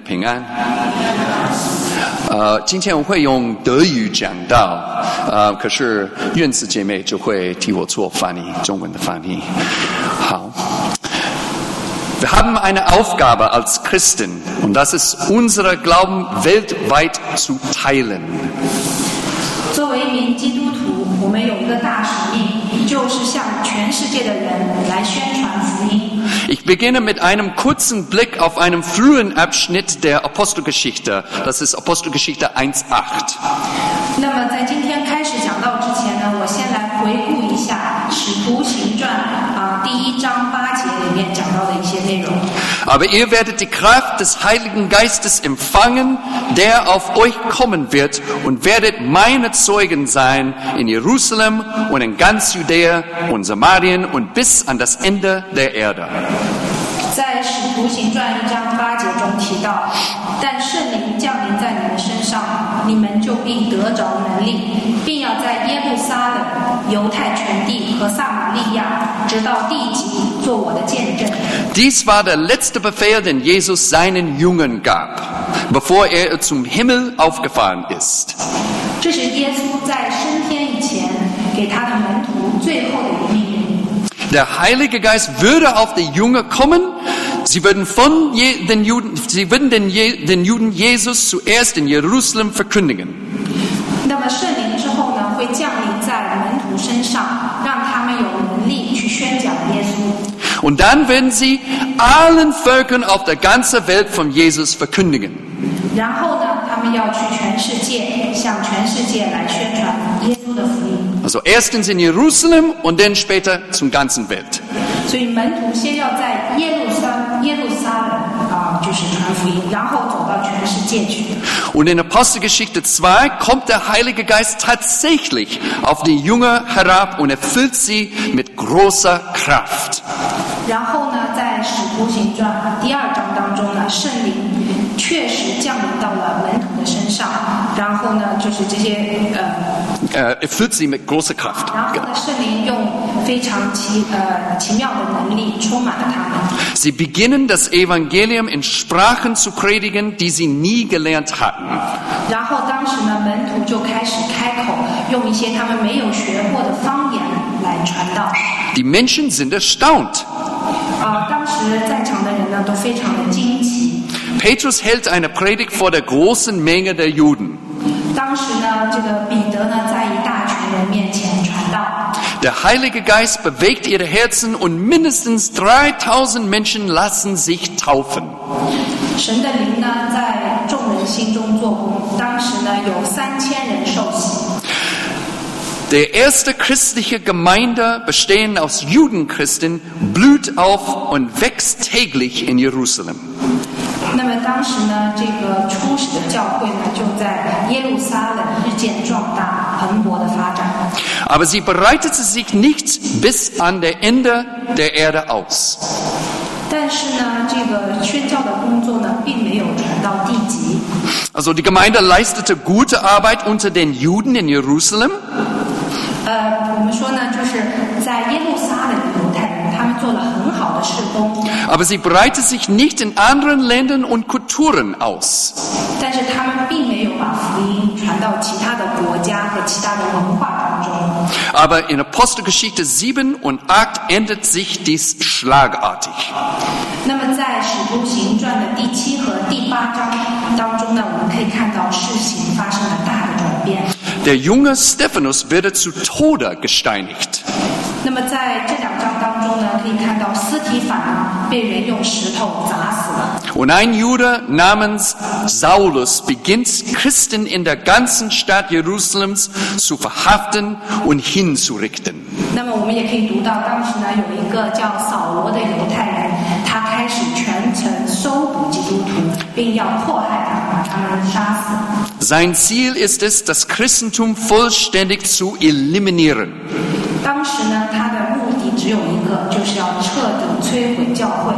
平安。今天我会用德语讲道，可是院子姐妹就会替我做翻译，中文的翻译。好。Wir haben eine Aufgabe als Christen, und das ist, unsere Glauben weltweit zu teilen. 作为一名基督徒，我们有一个大使命，就是向全世界的人来宣传福音。 Ich beginne mit einem kurzen Blick auf einen frühen Abschnitt der Apostelgeschichte. Das ist Apostelgeschichte 1,8. 那么在今天开始讲道之前呢，我先来回顾一下《使徒行传》第1章8节里面讲到的一些内容。 Aber ihr werdet die Kraft des Heiligen Geistes empfangen, der auf euch kommen wird, und werdet meine Zeugen sein in Jerusalem und in ganz Judäa und Samarien und bis an das Ende der Erde. 在《使徒行传》1章8节中提到，但圣灵降临在你们身上，你们就必得着能力，并要在耶路撒冷、犹太全地和撒玛利亚，直到地极，做我的见证。 Dies war der letzte Befehl, den Jesus seinen Jüngern gab, bevor er zum Himmel aufgefahren ist. 这是耶稣在升天以前给他的门徒最后的一个命令。 Der Heilige Geist würde auf die Jünger kommen. Sie würden den Juden Jesus zuerst in Jerusalem verkündigen. 那么圣灵之后呢，会降临在门徒身上，让他们有能力去宣讲耶稣。 Und dann werden sie allen Völkern auf der ganzen Welt von Jesus verkündigen. 然后呢，他们要去全世界，向全世界来宣传耶稣的福音。 Also erstens in Jerusalem und dann später zum ganzen Welt. 所以门徒先要在耶路撒冷就是传福音，然后走到全世界去。 Und in Apostelgeschichte 2 kommt der Heilige Geist tatsächlich auf die Jünger herab und erfüllt sie mit großer Kraft. 然后呢，在使徒行传第2章当中呢，圣灵确实降临到了门徒的身上，然后呢，就是这些 erfüllt sie mit großer Kraft. 然后呢，圣灵用非常奇妙的能力充满了他们。 Sie beginnen das Evangelium in Sprachen zu predigen, die sie nie gelernt hatten. 然后当时呢，门徒就开始开口，用一些他们没有学过的方言来传道。 Die Menschen sind erstaunt. 当时在场的人呢，都非常的惊奇。 Petrus hält eine Predigt vor der großen Menge der Juden. 当时呢，这个彼得呢，在一大群人面前传道。 Der Heilige Geist bewegt ihre Herzen und mindestens 3000 Menschen lassen sich taufen. 神的灵呢，在众人心中做工。当时呢，有3000人受洗。 Der erste christliche Gemeinde, bestehend aus Judenchristen, blüht auf und wächst täglich in Jerusalem. 那么当时呢，这个初始的教会呢，就在耶路撒冷日渐壮大，蓬勃的发展。 Aber sie breitete sich nicht bis an der Ende der Erde aus. 但是呢，这个宣教的工作呢，并没有传到地极。 Also die Gemeinde leistete gute Arbeit unter den Juden in Jerusalem. 我们说呢，就是在耶路撒冷的犹太人，他们做了很好的事工。 Aber sie breitete sich nicht in anderen Ländern und Kulturen aus. 但是他们并没有把福音传到其他的国家和其他的文化当中。 Aber in Apostelgeschichte 7 und 8 ändert sich dies schlagartig. 那么在使徒行传的第7和第8章当中呢，我们可以看到事情发生了大的转变。 Der junge Stephanus wurde zu Tode gesteinigt. 那么在这2章当中呢，可以看到司提反被人用石头砸死了。 Und ein Jude namens Saulus beginnt, Christen in der ganzen Stadt Jerusalems zu verhaften und hinzurichten. 那么我们也可以读到，当时呢，有一个叫扫罗的犹太人，他开始全城搜捕基督徒，并要迫害他们，把他们杀死。 Sein Ziel ist es, das Christentum vollständig zu eliminieren. 当时呢，他的目的只有一个，就是要彻底摧毁教会。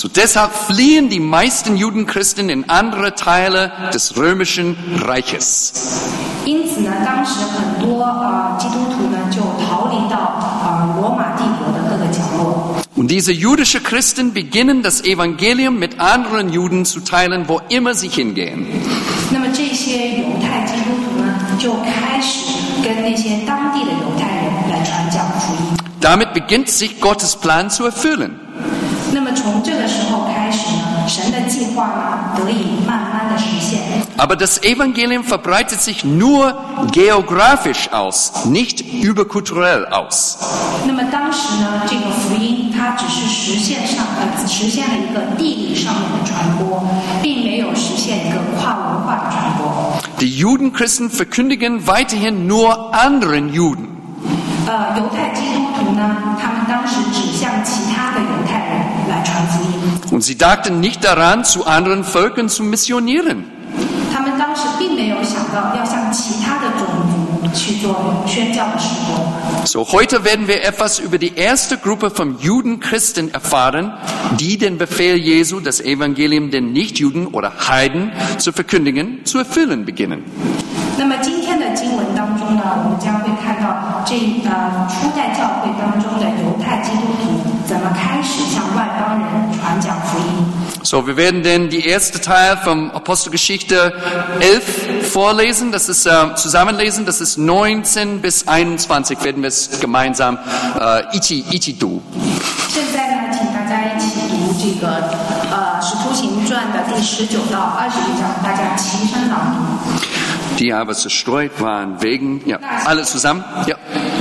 So deshalb fliehen die meisten Judenchristen in andere Teile des römischen Reiches. 因此呢，当时很多基督徒呢就逃离到罗马帝国的各个角落。 Und diese jüdischen Christen beginnen das Evangelium mit anderen Juden zu teilen, wo immer sie hingehen. 那么这些犹太基督徒呢，就开始跟那些当地的犹太人来传讲福音。 Damit beginnt sich Gottes Plan zu erfüllen. 那么从这个时候开始呢，神的计划呢得以慢慢的实现。 Aber das Evangelium verbreitet sich nur geografisch aus, nicht überkulturell aus. 那么当时呢，这个福音它只是实现了一个地理上面的传播，并没有实现一个跨文化的传播。 Die Judenchristen verkündigen weiterhin nur anderen Juden. 犹太基督徒呢，他们当时只向其他的犹太人来传福音。 Und sie dachten nicht daran, zu anderen Völkern zu missionieren. 他们当时并没有想到要向其他的种族去做宣教的事工。 So, heute werden wir etwas über die erste Gruppe von Judenchristen erfahren, die den Befehl Jesu, das Evangelium den Nichtjuden oder Heiden zu verkündigen, zu erfüllen beginnen. 那么今天的经文当中呢，我们将会看到初代教会当中的犹太基督徒怎么开始向外邦人传讲福音。 So, wir werden denn die erste Teil vom Apostelgeschichte 11 vorlesen, das ist zusammenlesen, das ist 19 bis 21, werden wir es gemeinsam 一起读。 现在呢，请大家一起读这个使徒行传的第19到21章，大家齐声朗读。 Die aber zerstreut waren wegen, ja, alle zusammen, ja.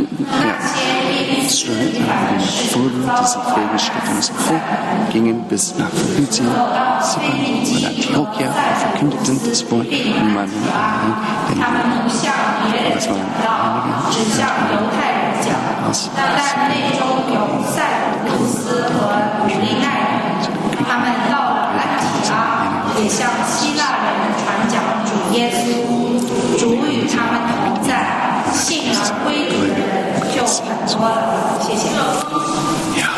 Zerstreut waren Vögel, die sich wegen Stephanus hervorgingen bis nach Phrygia, Zypern und Antiochia und verkündigten das Wort niemandem allein, denn es waren einige aus 他们到了安提阿，也向希腊人传讲主耶稣，主与他们同在，信而归主的人就很多了。谢谢。 Ja.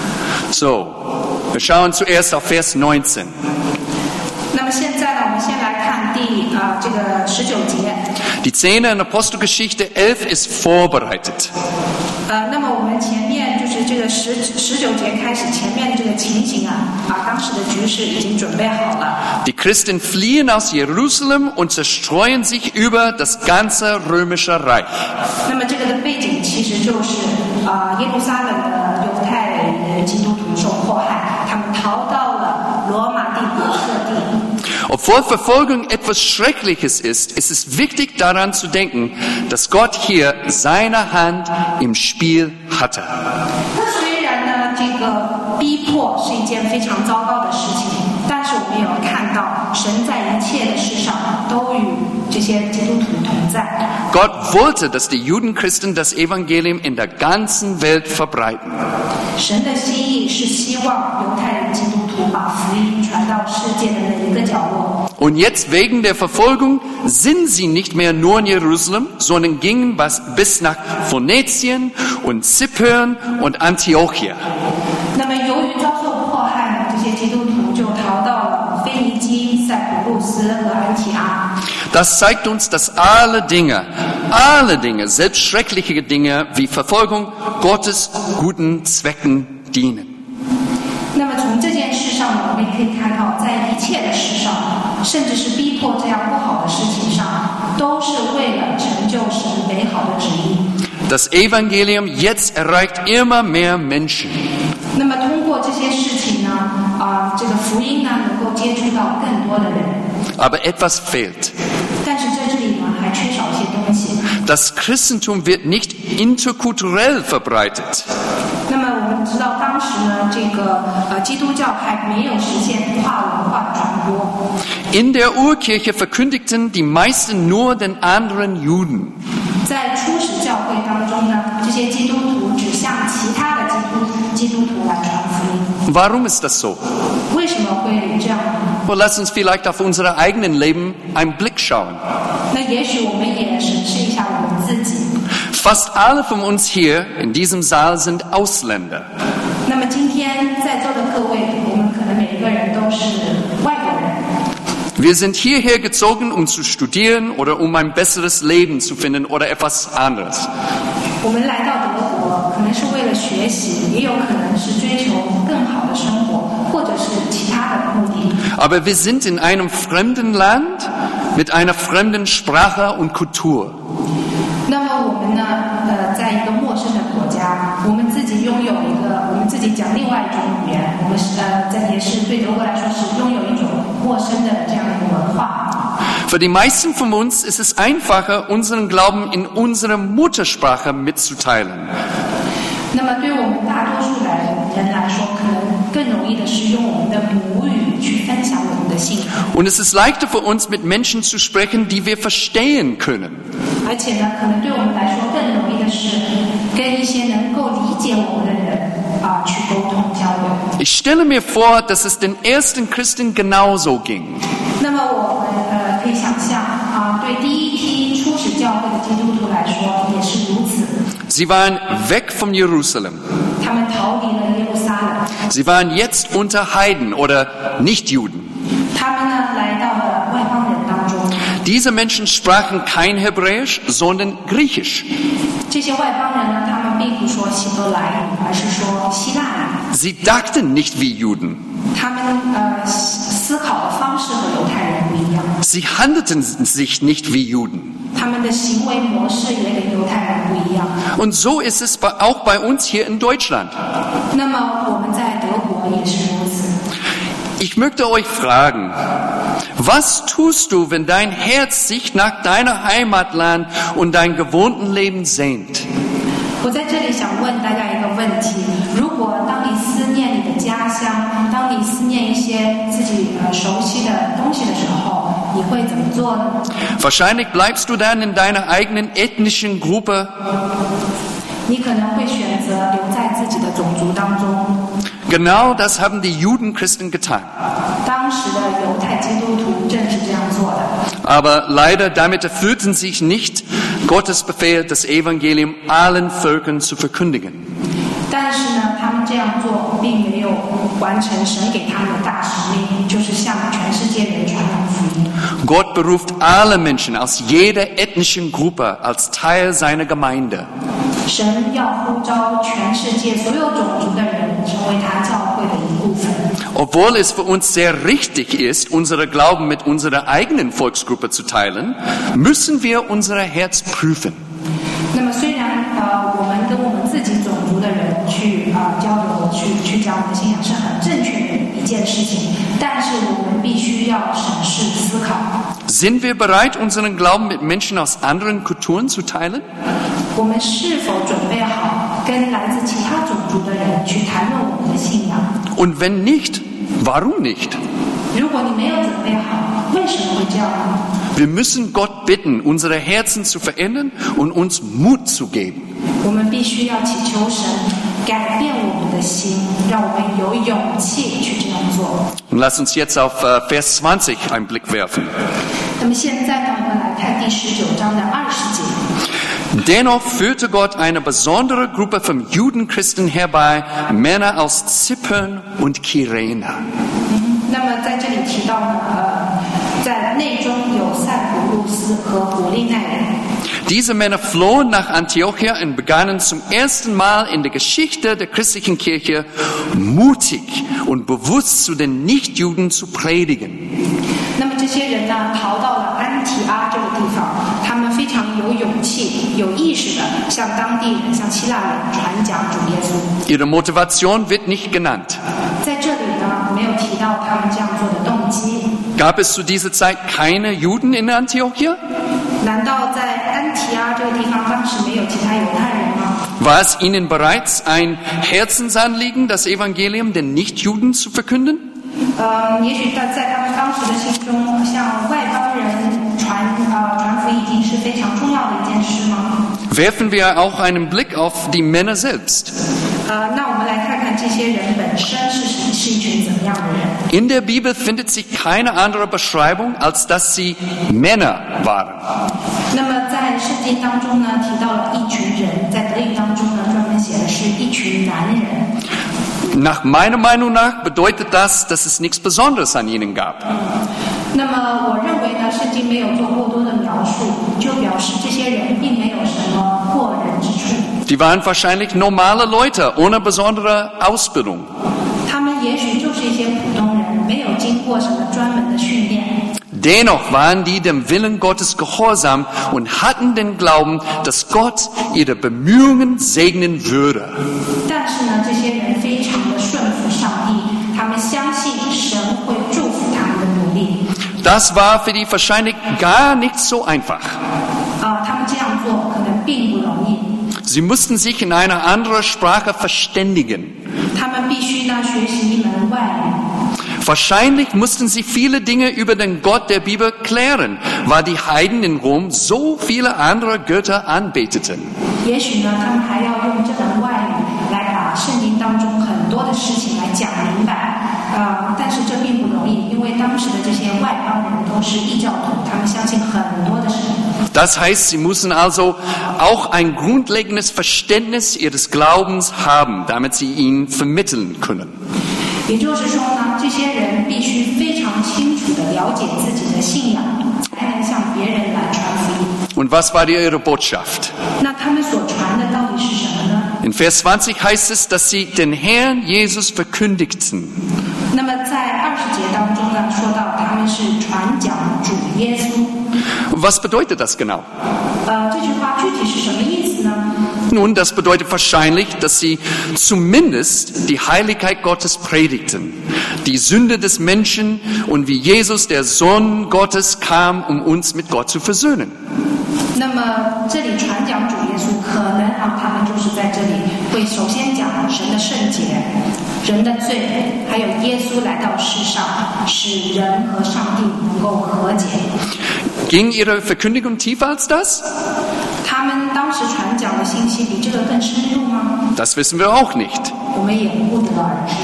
So, wir schauen zuerst auf Vers 19. 那么现在呢，我们先来看这个19节。 Die Szene in Apostelgeschichte 11 ist vorbereitet. 那么我们前面就是这个19节开始，前面这个情形当时的局势已经准备好了。 Die Christen fliehen aus Jerusalem und zerstreuen sich über das ganze römische Reich. 那么这个的背景其实就是耶路撒冷的犹太基督徒受迫害，他们逃到了罗马帝国各地。 Obwohl Verfolgung etwas Schreckliches ist, ist es wichtig daran zu denken, dass Gott hier seine Hand im Spiel hatte. 虽然呢，这个逼迫是一件非常糟糕的事情，但是我们也要看到，神在一切的事上都与这些基督徒同在。 Gott wollte, dass die Judenchristen das Evangelium in der ganzen Welt verbreiten. 神的心意是希望犹太人基督徒把福音传到世界的每一个角落。 Und jetzt wegen der Verfolgung sind sie nicht mehr nur in Jerusalem, sondern gingen bis nach Phönizien und Zypern und Antiochia. 那么由于遭受迫害呢，这些基督徒就逃到了腓尼基、塞浦路斯和安提阿。 Das zeigt uns, dass alle Dinge, selbst schreckliche Dinge wie Verfolgung, Gottes guten Zwecken dienen. 那么从这件事上呢，我们也可以看到，在一切的事上，甚至是逼迫这样不好的事情上，都是为了成就神美好的旨意。 Das Evangelium jetzt erreicht immer mehr Menschen. 那么通过这些事情呢，这个福音呢，能够接触到更多的人。 Aber etwas fehlt. 但是在这里呢，还缺少一些东西。 Das Christentum wird nicht interkulturell verbreitet. 那么我们知道，当时呢，这个基督教还没有实现跨文化的传播。 In der Urkirche verkündigten die meisten nur den anderen Juden. 在初始教会当中呢，这些基督徒只向其他的基督徒来传福音。 Warum ist das so? 为什么会这样呢？ Well, lass uns vielleicht auf unser eigenes Leben einen Blick schauen. 那也许我们也审视一下我们自己。 Fast alle von uns hier in diesem Saal sind Ausländer. 那么今天在座的各位，我们可能 Wir sind hierher gezogen, um zu studieren oder um ein besseres Leben zu finden oder etwas anderes. 我们来到德国，可能是为了学习，也有可能是追求更好的生活，或者是其他的目的。 Aber wir sind in einem fremden Land mit einer fremden Sprache und Kultur. 那么我们呢，在一个陌生的国家，我们自己拥有一个，我们自己讲另外一种语言，我们也是对德国来说是拥有一种陌生的这样的一个文化。 Für die meisten von uns ist es einfacher, unseren Glauben in unserer Muttersprache mitzuteilen. 那么对于我们大多数的人来说，可能更容易的是用我们的母语去分享我们的信仰。 Und es ist leichter für uns, mit Menschen zu sprechen, die wir verstehen können. 而且呢，可能对我们来说更容易的是跟一些能够理解我们的人去沟通交流。 Ich stelle mir vor, dass es den ersten Christen genauso ging. 那么我们可以想象对第一批初始教会的基督徒来说也是如此。 Sie waren weg von Jerusalem. 他们逃离了耶路撒冷。 Sie waren jetzt unter Heiden oder Nichtjuden. 他们呢来到了外邦人当中。 Diese Menschen sprachen kein Hebräisch, sondern Griechisch. 这些外邦人呢，他们并不说希伯来语，而是说希腊语。 Sie dachten nicht wie Juden. 他们思考的方式和犹太人不一样。 Sie handelten sich nicht wie Juden. 他们的行为模式也跟犹太人不一样。 Und so ist es auch bei uns hier in Deutschland. 那么我们在德国也是如此。 Ich möchte euch fragen, was tust du, wenn dein Herz sich nach deiner Heimatland und deinem gewohnten Leben sehnt? 我在这里想问大家一个问题：如果当你思念你的家乡，当你思念一些自己熟悉的东西的时候，你会怎么做呢？ Wahrscheinlich bleibst du dann in deiner eigenen ethnischen Gruppe. 你可能会选择留在自己的种族当中。 Genau das haben die Judenchristen getan. 当时的犹太基督徒正是这样做的。 Aber leider damit erfüllten sich nicht Gottes Befehl, das Evangelium allen Völkern zu verkündigen. 但是呢，他们这样做并没有完成神给他们的大使命，就是向全世界人传扬福音。 Gott beruft alle Menschen aus jeder ethnischen Gruppe als Teil seiner Gemeinde. 神要呼召全世界所有种族的人成为他教会的一部分。 Obwohl es für uns sehr richtig ist, unsere Glauben mit unserer eigenen Volksgruppe zu teilen, müssen wir unser Herz prüfen. 那么虽然我们跟我们自己种族的人去交流、去讲我们的信仰是很正确的一件事情，但是我们必须要审视思考。 Sind wir bereit, unseren Glauben mit Menschen aus anderen Kulturen zu teilen? 我们是否准备好跟来自其他种族的人去谈论我们的信仰？ Und wenn nicht, warum nicht? 如果你没有准备好，为什么会这样呢？ Wir müssen Gott bitten, unsere Herzen zu verändern und uns Mut zu geben. 我们必须要祈求神改变我们的心，让我们有勇气去这样做。 Und lass uns jetzt auf Vers 20 einen Blick werfen. 那么现在呢，我们来看第19章的20节。 Dennoch führte Gott eine besondere Gruppe von Judenchristen herbei, Männer aus Zypern und Kyrene. 那么在这里提到呢，在内中有塞浦路斯和古利奈人。 Diese Männer flohen nach Antiochia und begannen zum ersten Mal in der Geschichte der christlichen Kirche mutig und bewusst zu den Nichtjuden zu predigen. 那么这些人呢，逃到了安提阿这个地方，他们非常有勇气、有意识的向当地人、向希腊人传讲主耶稣。 Ihre Motivation wird nicht genannt. 在这里呢，没有提到他们这样做的动机。 Gab es zu dieser Zeit keine Juden in Antiochia? 难道在安提阿这个地方当时没有其他犹太人吗？ War es ihnen bereits ein Herzensanliegen, das Evangelium den Nichtjuden zu verkünden? 也许在他们当时的心中，向外邦人传福音已经是非常重要的一件事吗？ Werfen wir auch einen Blick auf die Männer selbst. 那我们来看看这些人本身是一群怎么样的人。 In der Bibel findet sich keine andere Beschreibung, als dass sie Männer waren. 那么在圣经当中呢，提到了一群人，在德语当中呢，专门写的是一群男人。 Nach meiner Meinung nach bedeutet das, dass es nichts Besonderes an ihnen gab. 那么我认为呢，圣经没有做过多的描述，就表示这些人并没有什么过人之处。 Die waren wahrscheinlich normale Leute, ohne besondere Ausbildung. 他们也许就是一些普通人，没有经过什么专门的训练。 Dennoch waren die dem Willen Gottes gehorsam und hatten den Glauben, dass Gott ihre Bemühungen segnen würde. 但是呢，这些人非常的顺服上帝，他们相信神会祝福他们的努力。 Das war für die wahrscheinlich gar nicht so einfach. 他们这样做可能并不容易。 Sie mussten sich in einer anderen Sprache verständigen. 他们必须呢学习一门外语。 Wahrscheinlich mussten sie viele Dinge über den Gott der Bibel klären, weil die Heiden in Rom so viele andere Götter anbeteten. 也许呢，他们还要用这门外语来把圣经当中很多的事情来讲明白。但是这并不容易，因为当时的这些外邦人都是异教徒，他们相信很多的神。 Das heißt, sie müssen also auch ein grundlegendes Verständnis ihres Glaubens haben, damit sie ihn vermitteln können. 也就是说呢，这些人必须非常清楚地了解自己的信仰，才能向别人来传福音。 Und was war ihre Botschaft? 那他们所传的到底是什么呢？ In Vers 20 heißt es, dass sie den Herrn Jesus verkündigten. 那么在20节当中呢，说到他们是传讲主耶稣。 Was bedeutet das genau? 这句话具体是什么意思呢？ Nun, das bedeutet wahrscheinlich, dass sie zumindest die Heiligkeit Gottes predigten, die Sünde des Menschen und wie Jesus, der Sohn Gottes, kam, um uns mit Gott zu versöhnen. 那么这里传讲主耶稣，可能他们就是在这里会首先讲神的圣洁、人的罪，还有耶稣来到世上，使人和上帝能够和解。 Ging ihre Verkündigung tiefer als das? 他们当时传讲的信息比这个更深入吗？ Das wissen wir auch nicht. 我们也不得而知。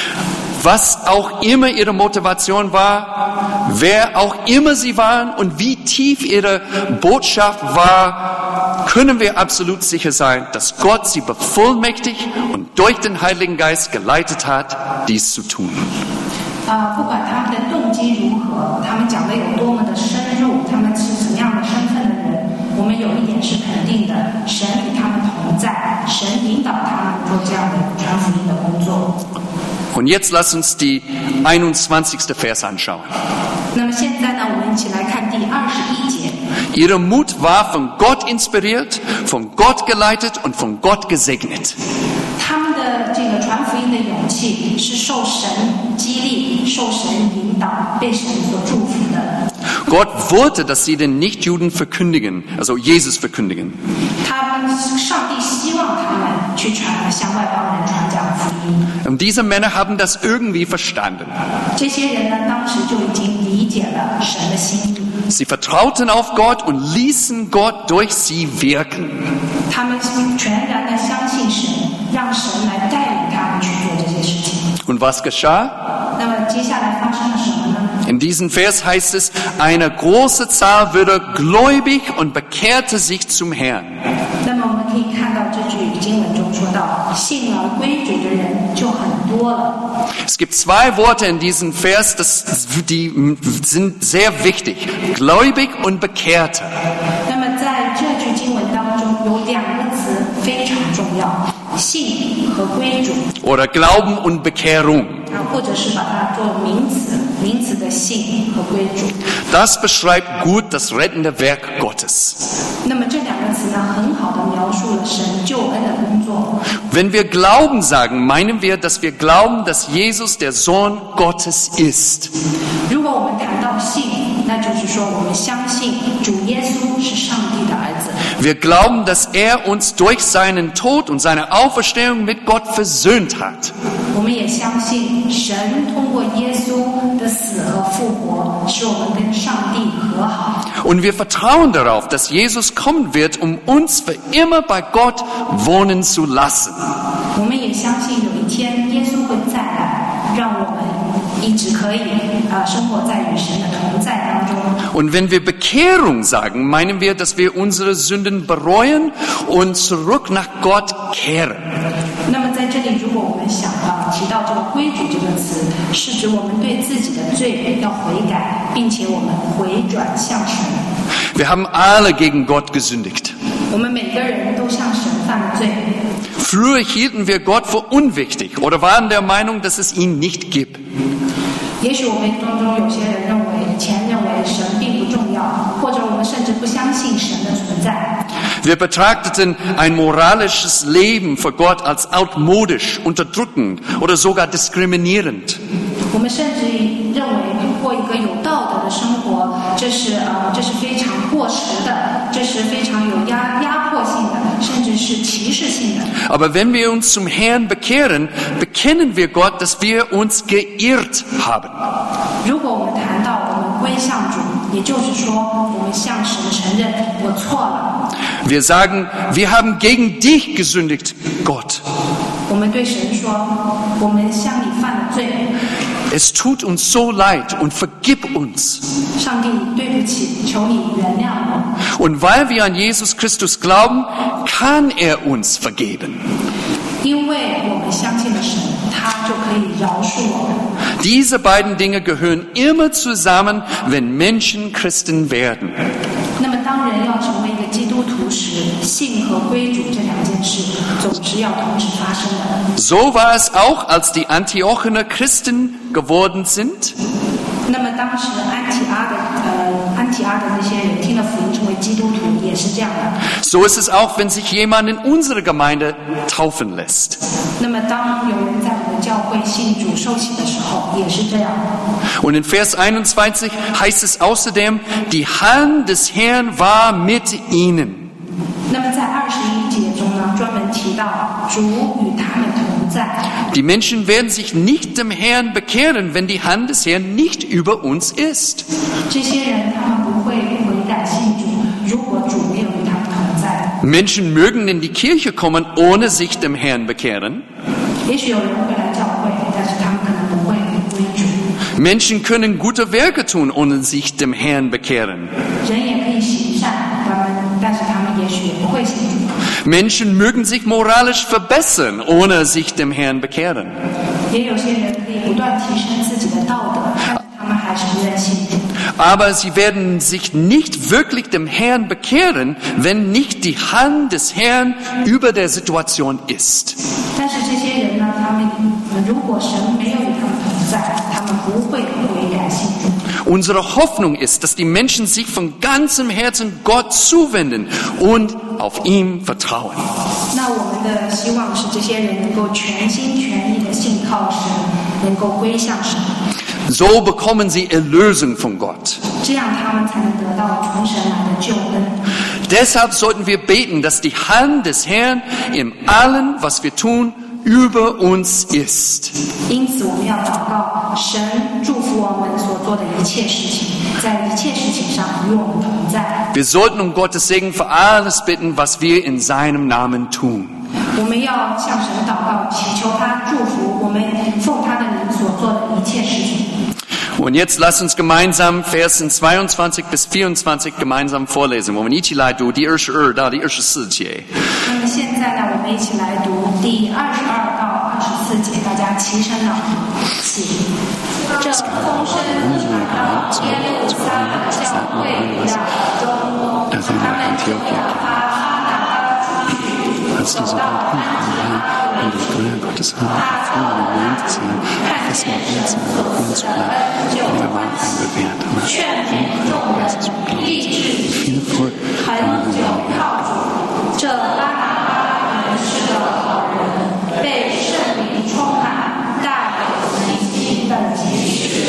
Was auch immer ihre Motivation war, wer auch immer sie waren und wie tief ihre Botschaft war, können wir absolut sicher sein, dass Gott sie bevollmächtigt und durch den Heiligen Geist geleitet hat, dies zu tun. 不管他们的动机如何，他们讲的有多么的深入，他们是怎样的身份的人，我们有一点是肯定的：神与他们同在，神引导他们做这样的传福音的工作。 Und jetzt lass uns die 21. Vers anschauen. 那么现在呢，我们一起来看第21节。 Ihr Mut war von Gott inspiriert, von Gott geleitet und von Gott gesegnet. 他们的这个传福音的勇气是受神激励、受神引导、被神所祝福的。 Gott wollte, dass sie den Nichtjuden verkündigen, also Jesus verkündigen. 上帝希望他们去向外邦人传讲福音。 Und diese Männer haben das irgendwie verstanden. 这些人呢，当时就已经理解了神的心意。 Sie vertrauten auf Gott und ließen Gott durch sie wirken. 他们全然的相信神，让神来带领他们去做这些事情。 Und was geschah? 那么接下来发生了什么呢？ In diesem Vers heißt es, eine große Zahl wurde gläubig und bekehrte sich zum Herrn. 那么我们可以看到这句经文中说到，信而归主的人就很多了。 Es gibt zwei Worte in diesem Vers, die sind sehr wichtig. Gläubig und bekehrte. 那么在这句经文当中有两个词非常重要，信和归主。 Oder Glauben und Bekehrung. 或者是把它做名词，名词的信和归主。 Das beschreibt gut das rettende Werk Gottes. 那么这两个词呢，很好的描述了神救恩的工作。 Wenn wir Glauben sagen, meinen wir, dass wir glauben, dass Jesus der Sohn Gottes ist. 如果我们谈到信，那就是说我们相信主耶稣是上帝的儿子。 Wir glauben, dass er uns durch seinen Tod und seine Auferstehung mit Gott versöhnt hat. 我们也相信神通过耶稣的死和复活，使我们跟上帝和好。 Und wir vertrauen darauf, dass Jesus kommen wird, um uns für immer bei Gott wohnen zu lassen. 我们也相信有一天耶稣会再来，让我们一直可以生活在与神的同在当中。 Und wenn wir Bekehrung sagen, meinen wir, dass wir unsere Sünden bereuen und zurück nach Gott kehren. 那么在这里，如果我们想提到这个归主这个词， 是指我们对自己的罪要悔改，并且我们回转向神。 Wir haben alle gegen Gott gesündigt. 我们每个人都向神犯了罪。 Früher hielten wir Gott für unwichtig oder waren der Meinung, dass es ihn nicht gibt. 也许我们当中有些人以前认为神并不重要，或者我们甚至不相信神的存在。 Wir betrachteten ein moralisches Leben vor Gott als altmodisch, unterdrückend oder sogar diskriminierend. 我们甚至认为过一个有道德的生活，这是非常过时的，这是非常有压迫性的，甚至是歧视性的。 Aber wenn wir uns zum Herrn bekehren, bekennen wir Gott, dass wir uns geirrt haben. 如果我们谈到我们归向主，也就是说，我们向神承认我错了。 Wir sagen, wir haben gegen dich gesündigt, Gott. 我们对神说，我们向你犯了罪。 Es tut uns so leid und vergib uns. 上帝，对不起，求你原谅我。 Und weil wir an Jesus Christus glauben, kann er uns vergeben. 因为我们相信了神，他就可以饶恕我们。 Diese beiden Dinge gehören immer zusammen, wenn Menschen Christen werden. 那么，当人要成为一个基督徒时，信和归主这两件事总是要同时发生的。 So war es auch, als die Antiochener Christen geworden sind. 那么，当时安提阿的那些人听了福音成为基督徒，也是这样的。 So ist es auch, wenn sich jemand in unserer Gemeinde taufen lässt. 那么，当有人在我们教会信主受洗的时候，也是这样。 Und in Vers 21 heißt es außerdem, die Hand des Herrn war mit ihnen. 那么在21节中呢，专门提到主与他们同在。 Die Menschen werden sich nicht dem Herrn bekehren, wenn die Hand des Herrn nicht über uns ist. 这些人他们不会悔改信主，如果主没有与他们同在。 Menschen mögen in die Kirche kommen, ohne sich dem Herrn bekehren. 也许有人会来教会，但是他们可能不会归主。 Menschen können gute Werke tun, ohne sich dem Herrn bekehren. 人也可以行善，但是他们也许也不会信主。 Menschen mögen sich moralisch verbessern, ohne sich dem Herrn bekehren. 也有些人可以不断提升自己的道德，但是他们还是不认信主。 Aber sie werden sich nicht wirklich dem Herrn bekehren, wenn nicht die Hand des Herrn über der Situation ist. 但是这些人呢，他们如果神没有与他们同在，他们不会悔改信主。 Unsere Hoffnung ist, dass die Menschen sich von ganzem Herzen Gott zuwenden und auf ihm vertrauen. 那我们的希望是这些人能够全心全意的信靠神，能够归向神。 So bekommen sie Erlösung von Gott. 这样他们才能得到从神来的救恩。 Deshalb sollten wir beten, dass die Hand des Herrn in allem, was wir tun, über uns ist. 因此，我们要祷告，神祝福我们所做的一切事情，在一切事情上与我们同在。 Wir sollten um Gottes Segen für alles bitten, was wir in seinem Namen tun. 我们要向神祷告，祈求他祝福我们奉他的名所做的一切事情。 Und jetzt lasst uns gemeinsam Versen 22 bis 24 gemeinsam vorlesen. Wo wir nicht die 22到第24节。 那么现在呢，我们一起来读第22到24节，大家齐声朗读，起。这风声传到耶路撒冷教会里的中，他们就要把哈拿巴出去，走到安提阿的人中，他操练看见神所赐的恩就欢喜，劝勉众人立志恒久靠主。这巴拿巴原是个好人，被圣灵充满，大有能行的启示，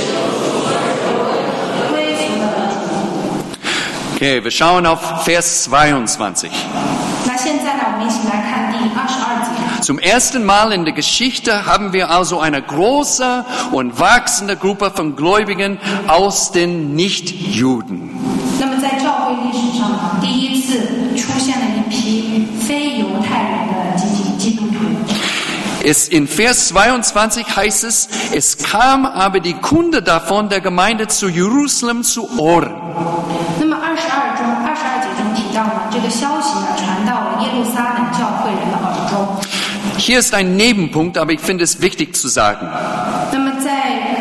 归服了主。 Okay, wir schauen auf Vers 22. 那现在呢，我们一起来看第22节。 Zum ersten Mal in der Geschichte haben wir also eine große und wachsende Gruppe von Gläubigen aus den Nichtjuden. 那么在教会历史上呢，第一次出现了一批非犹太人的基督徒。 In Vers 22 heißt es, es kam aber die Kunde davon der Gemeinde zu Jerusalem zu Ohren. 那么22节中提到呢，这个消息呢传到了耶路撒冷教会人的耳中。 Hier ist ein Nebenpunkt, aber ich finde es wichtig zu sagen. 那么在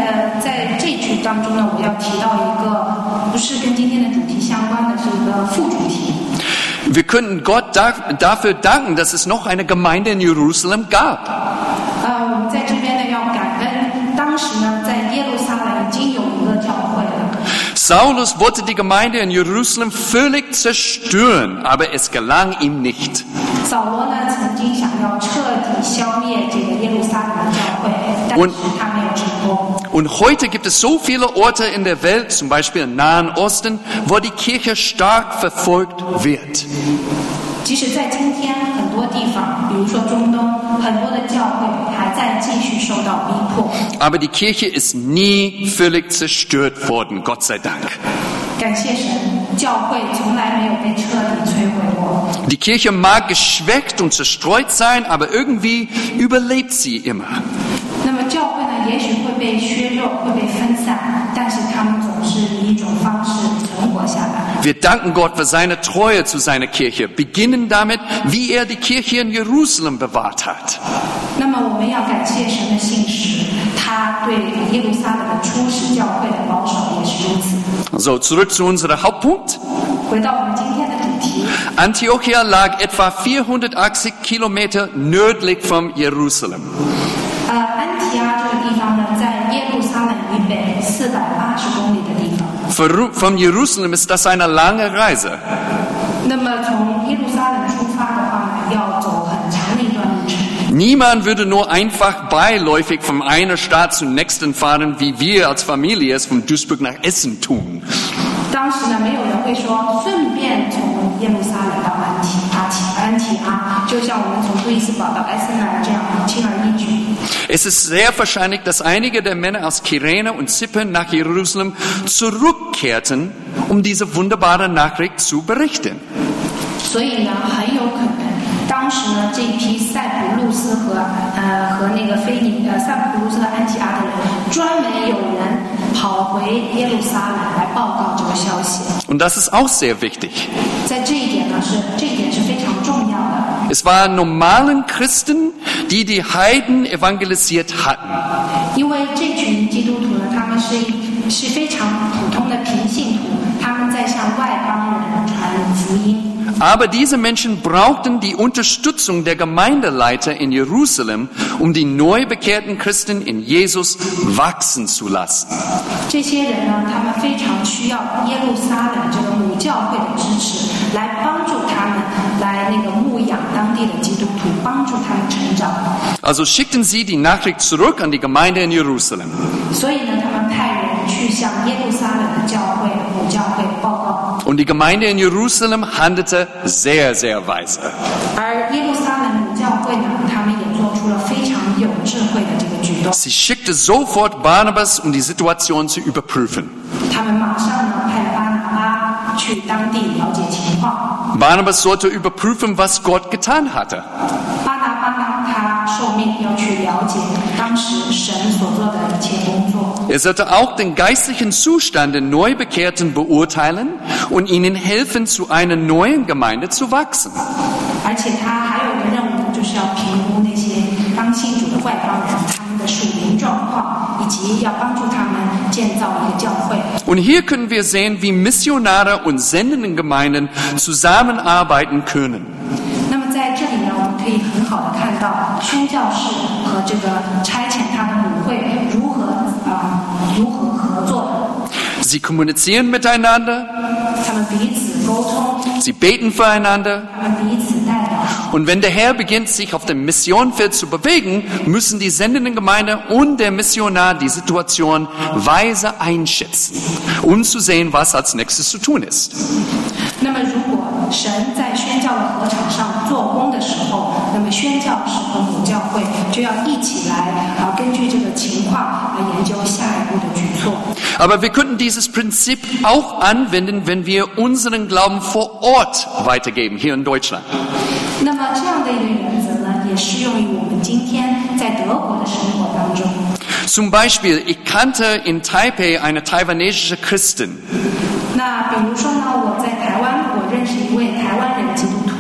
序当中呢，我要提到一个不是跟今天的主题相关的，是一个副主题。 Wir könnten Gott dafür danken, dass es noch eine Gemeinde in Jerusalem gab. 我们在这边呢要感恩，当时呢在耶路撒冷已经有一个教会了。 Saulus wollte die Gemeinde in Jerusalem völlig zerstören, aber es gelang ihm nicht. 扫罗呢曾经想要彻底消灭这个耶路撒冷的教会，但是他没有成功。 Und heute gibt es so viele Orte in der Welt, zum Beispiel im Nahen Osten, wo die Kirche stark verfolgt wird. 即使在今天很多地方，比如说中东，很多的教会还在继续受到逼迫。 Aber die Kirche ist nie völlig zerstört worden, Gott sei Dank. 感谢神，教会从来没有被彻底摧毁过。 Die Kirche mag geschwächt und zerstreut sein, aber irgendwie überlebt sie immer. 那么教会呢，也许会被削弱，会被分散，但是他们总是以一种方式存活下来。 Wir danken Gott für seine Treue zu seiner Kirche, beginnen damit, wie er die Kirche in Jerusalem bewahrt hat. 那么我们要感谢神的信实，他对耶路撒冷的初始教会的保守也是如此。 So, zurück zu unserem Hauptpunkt. 回到我们今天的主题。 Antiochia lag etwa 480 Kilometer nördlich von Jerusalem. 安提阿这个地方呢，在耶路撒冷以北480公里的地方。 Von Jerusalem ist das eine lange Reise. 那么从耶路撒冷出发的话呢，要走很长的一段路程。 Niemand würde nur einfach beiläufig von einer Stadt zur nächsten fahren, wie wir als Familie es von Duisburg nach Essen tun. 当时呢，没有人会说顺便从耶路撒冷到安提阿，就像我们从杜伊斯堡到埃森兰这样轻而易举。 Es ist sehr wahrscheinlich, dass einige der Männer aus Kyrene und Zypern nach Jerusalem zurückkehrten, um diese wunderbare Nachricht zu berichten. 所以呢，很有可能当时呢，这一批塞浦路斯和那个塞浦路斯和安提阿的人，专门有人跑回耶路撒冷来报告这个消息。 Und das ist auch sehr wichtig. 在这一点是非常重要的。 Es waren normalen Christen, die die Heiden evangelisiert hatten. 因为这群基督徒呢，他们是非常普通的平信徒，他们在向外邦人传福音。 Aber diese Menschen brauchten die Unterstützung der Gemeindeleiter in Jerusalem, um die neu bekehrten Christen in Jesus wachsen zu lassen. 这些人呢，他们非常需要耶路撒冷这个母教会的支持，来帮助他们，来牧养当地的基督徒，帮助他们成长。 Also schickten sie die Nachricht zurück an die Gemeinde in Jerusalem. 所以呢，他们派人去向耶路撒冷的教会母教会报告。 Und die Gemeinde in Jerusalem handelte sehr, sehr weise. 而耶路撒冷母教会呢，他们也做出了非常有智慧的这个举动。 Sie schickte sofort Barnabas, um die Situation zu überprüfen. 他们马上呢派巴拿巴去当地了解情况。 Barnabas sollte überprüfen, was Gott getan hatte. 巴拿巴呢，他受命要去了解当时神所做的一切工作。 Er sollte auch den geistlichen Zustand der Neubekehrten beurteilen und ihnen helfen, zu einer neuen Gemeinde zu wachsen. 而且他还有一个任务呢，就是要评估那些刚信主的外邦人他们的属灵状况，以及要帮助他们建造一个教会。 Und hier können wir sehen, wie Missionare und sendende Gemeinden zusammenarbeiten können. 那么在这里呢，我们可以很好的看到宣教士和这个差遣他的母会如何合作的。 Sie kommunizieren miteinander, 他们彼此沟通， sie beten füreinander. 他们彼此代祷。 Und wenn der Herr beginnt, sich auf dem Missionfeld zu bewegen, müssen die sendende Gemeinde und der Missionar die Situation weise einschätzen, um zu sehen, was als nächstes zu tun ist. 那么如果神在宣教的禾场上做工的时候，那么宣教士和母教会就要一起来根据这个情况来研究下一步的举措。 Aber wir könnten dieses Prinzip auch anwenden, wenn wir unseren Glauben vor Ort weitergeben, hier in Deutschland. 那么这样的一个原则呢，也适用于我们今天在德国的生活当中。 Zum Beispiel, ich kannte in Taipei eine taiwanesische Christin. 那比如说呢，我在台湾，我认识一位台湾人基督徒。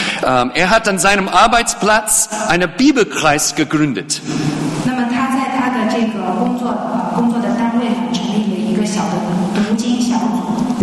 Er hat an seinem Arbeitsplatz einen Bibelkreis gegründet. 那么他在他的这个工作的单位呢，成立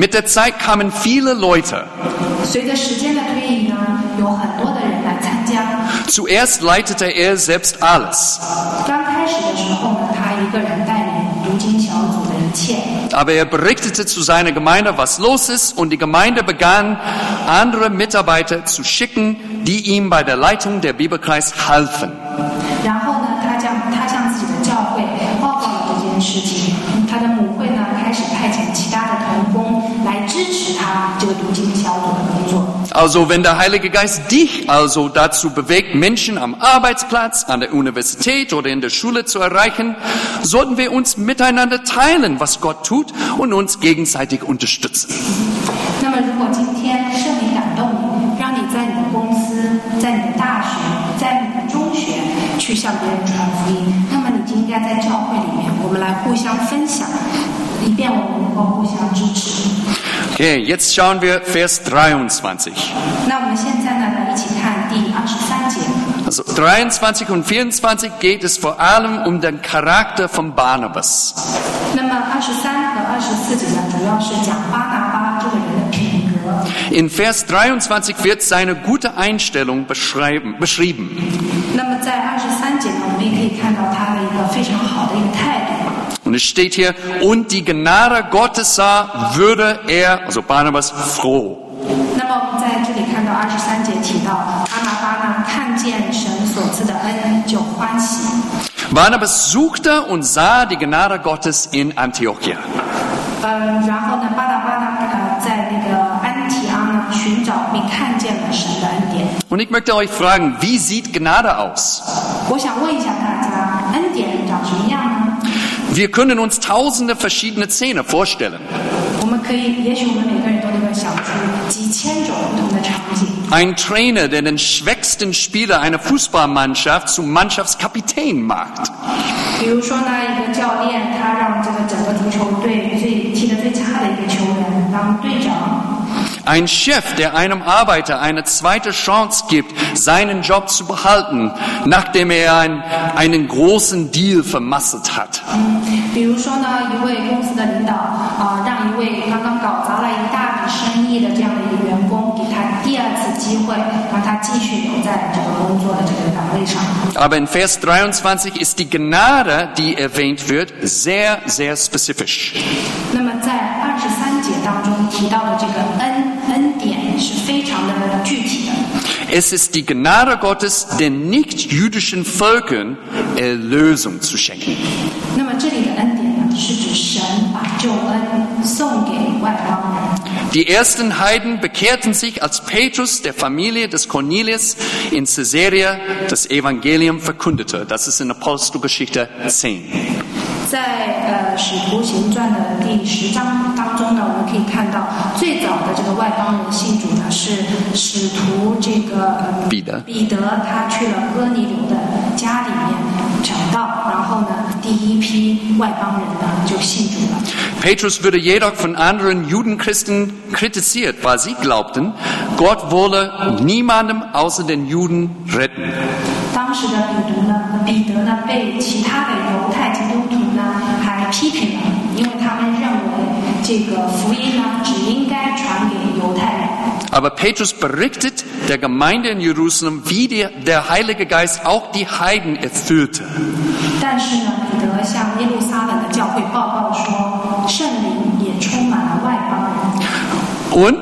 Mit der Zeit kamen viele Leute. 随着时间的推移呢，有很多的人来参加。 Zuerst leitete er selbst alles. 刚开始的时候呢，他一个人带领读经小组的一切。 Aber er berichtete zu seiner Gemeinde, was los ist, und die Gemeinde begann, andere Mitarbeiter zu schicken, die ihm bei der Leitung der Bibelkreis halfen. 然后呢，他向自己的教会报告了这件事情。他的母会呢，开始派遣其他的同工来支持他这个读经小组的工作。 Also wenn der Heilige Geist dich also dazu bewegt, Menschen am Arbeitsplatz, an der Universität oder in der Schule zu erreichen, sollten wir uns miteinander teilen, was Gott tut und uns gegenseitig unterstützen. 那么，如果今天圣灵感动你，让你在你的公司、在你的大学、在你的中学去向别人传福音，那么你就应该在教会里面，我们来互相分享，以便我们能够互相支持。 Okay, jetzt schauen wir Vers 23. 那我们现在呢，来一起看第23节。 Also 23 und 24 geht es vor allem um den Charakter von Barnabas. 那么23和24节呢，主要是讲巴拿巴这个人的品格。 In Vers 23 wird seine gute Einstellung beschrieben. 那么在23节呢，我们也可以看到他的一个非常好的一个态度。 Und es steht hier, und die Gnade Gottes sah, würde er, also Barnabas, froh. 那么我们在这里看到23节提到，巴拿巴呢看见神所赐的恩就欢喜。 Barnabas suchte und sah die Gnade Gottes in Antiochia. 然后呢，巴拿巴呢在那个安提阿呢寻找并看见了神的恩典。 Und ich möchte euch fragen, wie sieht Gnade aus? 我想问一下大家，恩典长什么样呢？ Wir können uns tausende verschiedene Szenen vorstellen. 我们可以，也许我们每个人都能够想出几千种不同的场景。 Ein Trainer, der den schwächsten Spieler einer Fußballmannschaft zum Mannschaftskapitän macht. 比如说呢，一个教练他让这个整个足球队踢得最差的一个球员当队长。 Ein Chef, der einem Arbeiter eine zweite Chance gibt, seinen Job zu behalten, nachdem er einen großen Deal vermasselt hat. 比如说呢，一位公司的领导让一位刚刚搞砸了一大笔生意的这样的一个员工，给他第二次机会，让他继续留在这个工作的这个岗位上。 Aber in Vers 23 ist die Gnade, die erwähnt wird, sehr, sehr spezifisch. 那么在23节当中提到的这个恩典是非常的具体的。 Es ist die Gnade Gottes, den nicht-jüdischen Völkern Erlösung zu schenken. 那么这里的恩典呢，是指神把救恩送给外邦人。 Die ersten Heiden bekehrten sich, als Petrus der Familie des Cornelius in Caesarea das Evangelium verkündete. Das ist in Apostelgeschichte 10. 在使徒行传的第10章当中呢，我们可以看到最早的这个外邦人信主呢，是使徒这个彼得他去了哥尼流的家里面讲道，然后呢，第一批外邦人呢就信主了。 Petrus wurde jedoch von anderen Judenchristen kritisiert, weil sie glaubten, Gott wolle niemandem außer den Juden retten. 当时的彼得呢，被其他的犹太基督徒呢还批评了，因为他们认为这个福音呢只应该传给犹太人。 Aber Petrus berichtet der Gemeinde in Jerusalem, wie der Heilige Geist auch die Heiden erfüllte. 但是呢，彼得向耶路撒冷的教会报告说，圣灵也充满了外邦人。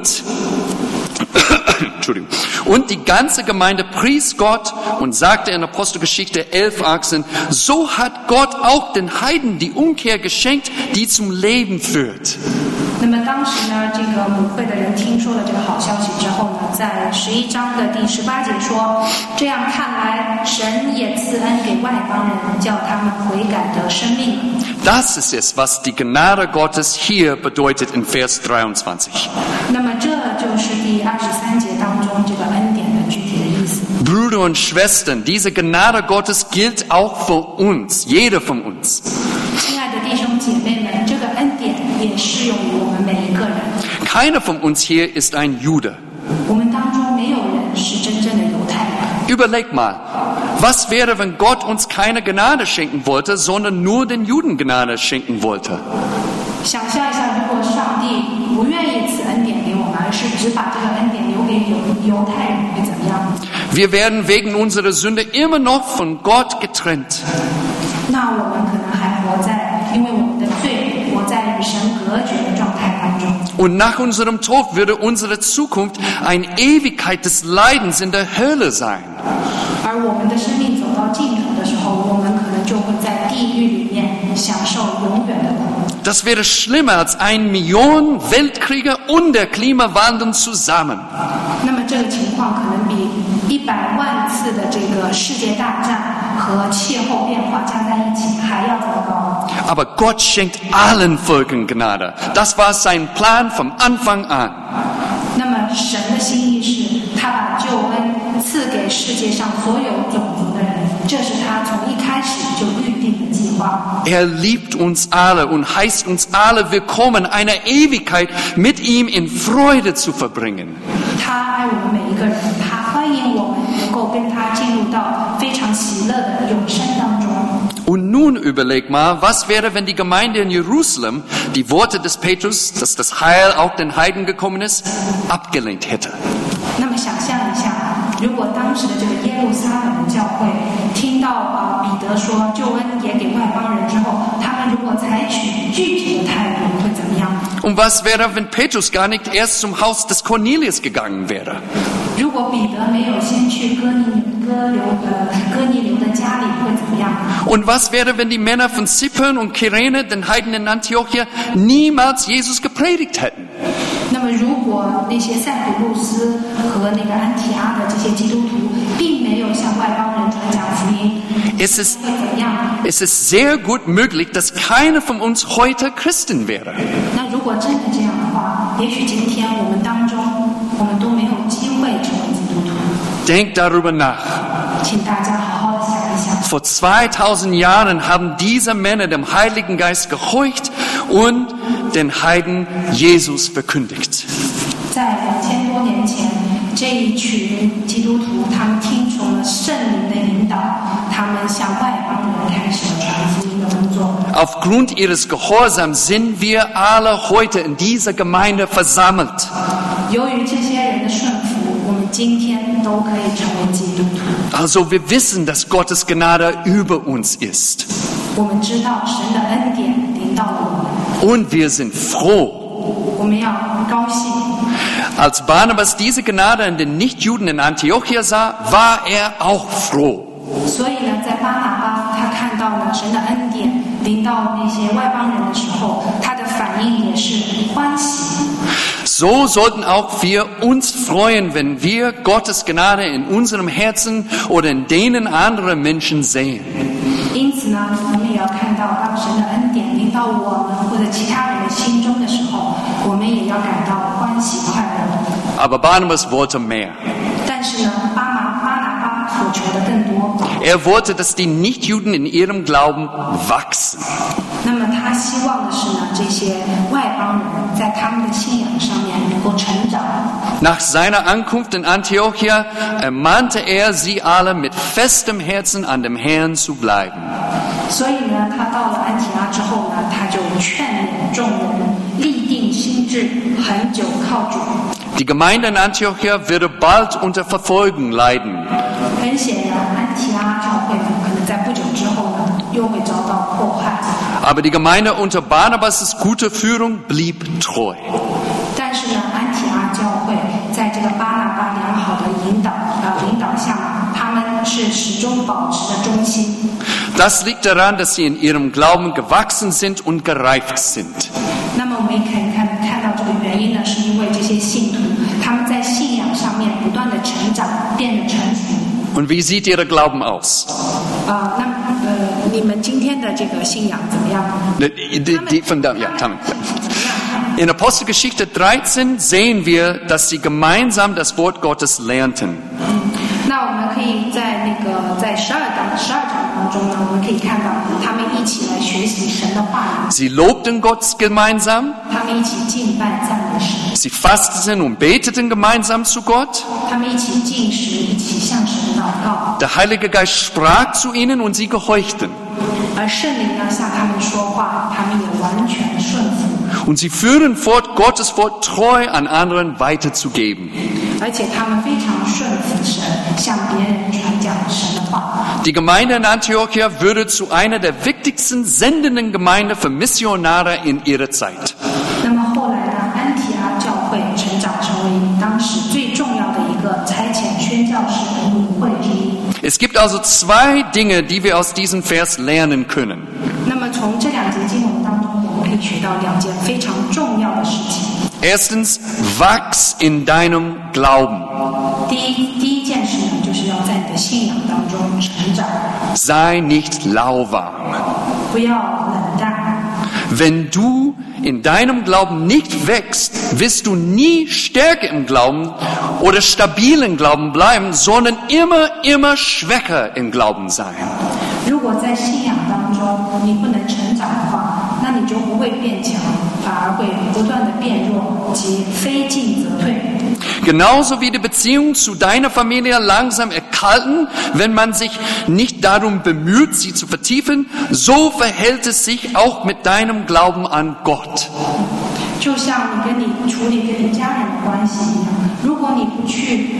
Und die ganze Gemeinde pries Gott und sagte in Apostelgeschichte 11,18, so hat Gott auch den Heiden die Umkehr geschenkt, die zum Leben führt. 那么当时呢，这个母会的人听说了这个好消息之后呢，在11章的第18节说，这样看来，神也赐恩给外邦人，叫他们悔改得生命。 Das ist es, was die Gnade Gottes hier bedeutet in Vers 23. 那么这就是第23节当中这个恩典的具体的意思。 Brüder und Schwestern, diese Gnade Gottes gilt auch für uns, jeder von uns. 亲爱的弟兄姐妹们，这个恩典也适用于我们每一个人。 Keiner von uns hier ist ein Jude. 我们当中没有人是真正的犹太人。 Überleg mal, was wäre, wenn Gott uns keine Gnade schenken wollte, sondern nur den Juden Gnade schenken wollte? 想象一下，如果上帝不愿意只把这个恩典留给犹太人会怎么样？ Wir werden wegen unserer Sünde immer noch von Gott getrennt. 那我们可能还活在因为我们的罪活在与神隔绝的状态当中。 Und nach unserem Tod würde unsere Zukunft eine Ewigkeit des Leidens in der Hölle sein. 而我们的生命走到尽头的时候，我们可能就会在地狱里面享受永远的苦。 Das wäre schlimmer als 1 Million Weltkriege und der Klimawandel zusammen. 那么这个情况可能比100万次的这个世界大战和气候变化加在一起还要糟糕。 Aber Gott schenkt allen Völkern Gnade. Das war sein Plan vom Anfang an. 那么神的心意是，他把救恩赐给世界上所有种族的人，这是他从一开始就预定的计划。 Er liebt uns alle und heißt uns alle willkommen, eine Ewigkeit mit ihm in Freude zu verbringen. 他爱我们每一个人，他欢迎我们能够跟他进入到非常喜乐的永生当中。 Und nun überleg mal, was wäre, wenn die Gemeinde in Jerusalem die Worte des Petrus, dass das Heil auch den Heiden gekommen ist, abgelehnt hätte. 那么想象一下，如果当时的这个耶路撒冷教会听到彼得说救恩也给外邦人之后，他们如果采取拒绝的态度，会怎么样？ Und was wäre, wenn Petrus gar nicht erst zum Haus des Cornelius gegangen wäre? 如果彼得没有先去哥尼流的家里，会怎么样？ Und was wäre, wenn die Männer von Cypern und Kyrene, den Heiden in Antiochia, niemals Jesus gepredigt hätten? 那么，如果那些塞浦路斯和那个安提阿的这些基督徒，并没有向外邦人传讲福音， Es ist 会怎么样？ sehr gut möglich, dass keiner von uns heute Christen wäre. 那如果真的这样的话，也许今天我们当中，我们都没有机会成为基督徒。 Denkt darüber nach. 请大家好好的想一想。 Vor 2000 Jahren haben diese Männer dem Heiligen Geist gehorcht und den Heiden Jesus verkündigt. 在2000多年前，这一群基督徒，他们听从了圣灵的引导，他们向外邦人开始了传福音的工作。 Aufgrund ihres Gehorsams sind wir alle heute in dieser Gemeinde versammelt. 由于这些人的顺服，我们今天都可以成为基督徒。 Also wir wissen, dass Gottes Gnade über uns ist. 我们知道神的恩典临到了我们， Und wir sind froh. 我们要高兴。 Als Barnabas diese Gnade in den Nichtjuden in Antiochia sah, war er auch froh. 所以呢，在巴拿巴他看到了神的恩典临到那些外邦人的时候，他的反应也是欢喜。 So sollten auch wir uns freuen, wenn wir Gottes Gnade in unserem Herzen oder in denen anderer Menschen sehen. 因此呢，我们也要看到，当神的恩典临到我们或者其他人的心中的时候，我们也要感到欢喜快乐。 Aber Barnabas wollte mehr. 但是呢，巴拿巴所求的更多。 Er wollte, dass die Nichtjuden in ihrem Glauben wachsen. 那么他希望的是呢，这些外邦人在他们的信仰上面能够成长。 Nach seiner Ankunft in Antiochia ermahnte er sie alle, mit festem Herzen an dem Herrn zu bleiben. 所以呢，他到了安提阿之后呢，他就劝勉众人立定心志，恒久靠主。 Die Gemeinde in Antiochia würde bald unter Verfolgung leiden. 很显然，安提阿教会呢，可能在不久之后呢，又会遭到迫害。 Aber die Gemeinde unter Barnabas' guter Führung blieb treu. 但是呢，安提阿教会在这个巴拿巴良好的领导下，他们是始终保持着忠心。 Das liegt daran, dass sie in ihrem Glauben gewachsen sind und gereift sind. 那么我们也可以看到这个原因呢，是因为这些信徒他们在信仰上面不断的成长，变得成熟。 Und wie sieht ihr Glauben aus? 你们今天的这个信仰怎么样？ In Apostelgeschichte 13 sehen wir, dass sie gemeinsam das Wort Gottes lernten. 那我们可以在12章当中呢，我们可以看到他们一起来学习神的话语。 Sie lobten Gott gemeinsam. 他们一起敬拜赞美神。 Sie fasteten und beteten gemeinsam zu Gott. 他们一起进食，一起向神祷告。 Der Heilige Geist sprach zu ihnen und sie gehorchten. 而圣灵呢，向他们说话，他们也完全顺服。 Und sie führen fort Gottes Wort treu an anderen weiterzugeben. 而且他们非常顺服神，向别人传讲神的话。 Die Gemeinde in Antiochia würde zu einer der wichtigsten sendenden Gemeinden für Missionare in ihrer Zeit. 那么后来呢，安提阿教会成长成为当时最重要的一个差遣宣教士的母会之一。 Es gibt also zwei Dinge, die wir aus diesem Vers lernen können. 那么从这两节经文当中，我们可以学到两件非常重要的事情。 Erstens, wachs in deinem Glauben. 第一件事呢，就是要在你的信仰当中成长， Sei nicht lauwarm. 不要冷淡。 Wenn du in deinem Glauben nicht wächst, wirst du nie stärker im Glauben oder stabil im Glauben bleiben, sondern immer schwächer im Glauben sein. 如果在信仰当中你不能成长的话，那你就不会变强，反而会不断的变弱，即非进则退。 Genauso wie die Beziehung zu deiner Familie langsam erkalten, wenn man sich nicht darum bemüht, sie zu vertiefen, so verhält es sich auch mit deinem Glauben an Gott. 就像你处理跟你家人的关系一样，如果你不去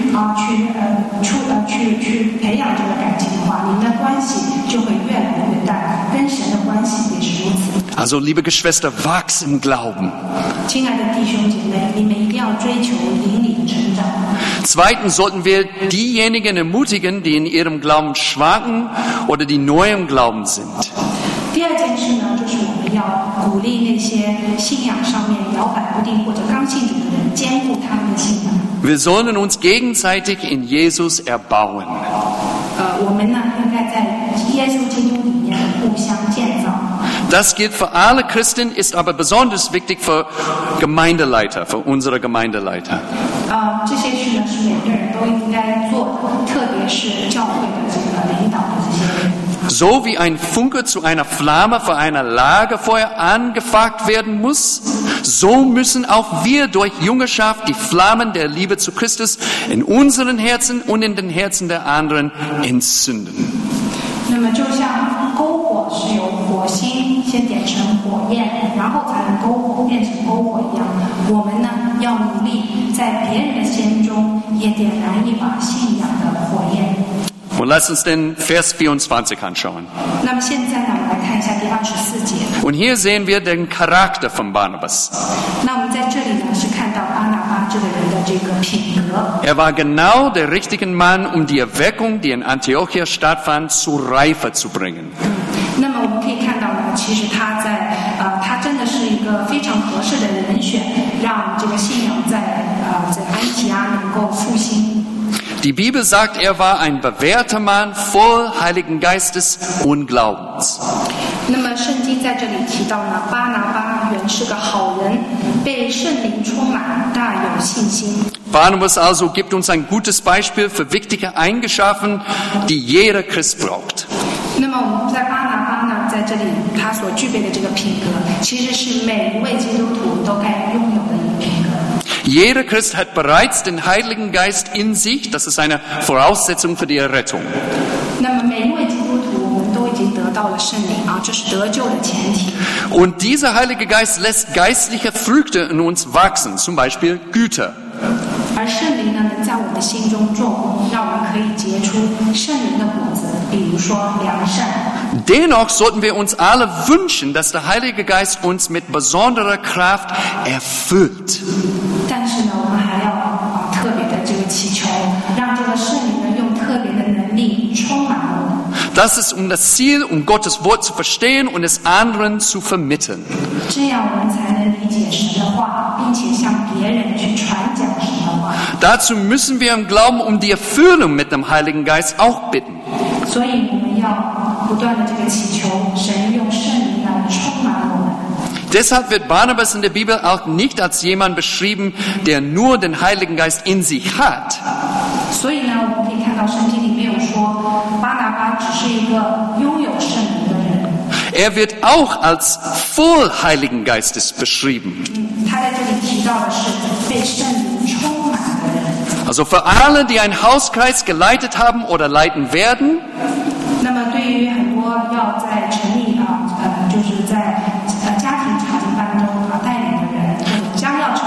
培养这个感情的话，你们的关系就会越来越淡，跟神的关系也是如此。 Also, liebe Geschwister, wachs im Glauben. 亲爱的弟兄姐妹，你们一定要追求灵里的成长。 Zweitens sollten wir diejenigen ermutigen, die in ihrem Glauben schwanken oder die neu im Glauben sind. 第二件事呢，就是我们要鼓励那些信仰上面摇摆不定或者刚信主的人，坚固他们的信仰。 Wir sollen uns gegenseitig in Jesus erbauen. 我们呢，应该在耶稣基督里面互相建造。 Das gilt für alle Christen, ist aber besonders wichtig für Gemeindeleiter, für unsere Gemeindeleiter. 这些事呢，是每个人都应该做的，特别是教会的这个领导的这些人。 So wie ein Funke zu einer Flamme für ein Lagerfeuer angefacht werden muss, so müssen auch wir durch Jüngerschaft die Flammen der Liebe zu Christus in unseren Herzen und in den Herzen der anderen entzünden. 那么就像篝火是由火星先点成火焰，然后才能篝火变成篝火一样，我们呢要努力在别人的心中也点燃一把信仰的火焰。 Und lass uns den Vers 24 anschauen. 那么现在呢，我们来看一下第24节。 Und hier sehen wir den Charakter von Barnabas. 那我们在这里呢，是看到巴拿巴这个人的这个品格。 Er war genau der richtige Mann, um die Erweckung, die in Antiochia stattfand, zu Reife zu bringen. 那么我们可以看到呢，其实他真的是一个非常合适的人选，让这个信仰在安提阿能够复兴。 Die Bibel sagt, er war ein bewährter Mann voll Heiligen Geistes und Glaubens. 那么圣经在这里提到呢，巴拿巴原是个好人，被圣灵充满，大有信心。 Barnabas also gibt uns ein gutes Beispiel für wichtige Eigenschaften, die jeder Christ braucht. 那么我们在巴拿巴呢，在这里他所具备的这个品格，其实是每一位基督徒都该拥有的一个品格。 Jeder Christ hat bereits den Heiligen Geist in sich. Das ist eine Voraussetzung für die Errettung. 那么每一位基督徒，我们都已经得到了圣灵啊，这是得救的前提。 Und dieser Heilige Geist lässt geistliche Früchte in uns wachsen, zum Beispiel Güter. 而圣灵呢，能在我们的心中做工，让我们可以结出圣灵的果子，比如说良善。 Dennoch sollten wir uns alle wünschen, dass der Heilige Geist uns mit besonderer Kraft erfüllt. 但是呢，我们还要特别的这个祈求，让这个圣灵呢用特别的能力充满我们。 Das ist um das Ziel, um Gottes Wort zu verstehen und es anderen zu vermitteln. 这样我们才能理解神的话，并且向别人去传讲神的话。 Dazu müssen wir im Glauben um die Erfüllung mit dem Heiligen Geist auch bitten. 所以我们要不断的这个祈求，神用圣灵来充满我们。 Deshalb wird Barnabas in der Bibel auch nicht als jemand beschrieben, der nur den Heiligen Geist in sich hat. 所以呢，我们可以看到圣经里没有说巴拿巴只是一个拥有圣灵的人。 Er wird auch als voll Heiligen Geistes beschrieben. 他在这里提到的是被圣灵充满的人。 Also für alle, die einen Hauskreis geleitet haben oder leiten werden, 那么对于很多要在成立就是在家庭查经班中带领的人，或者将要成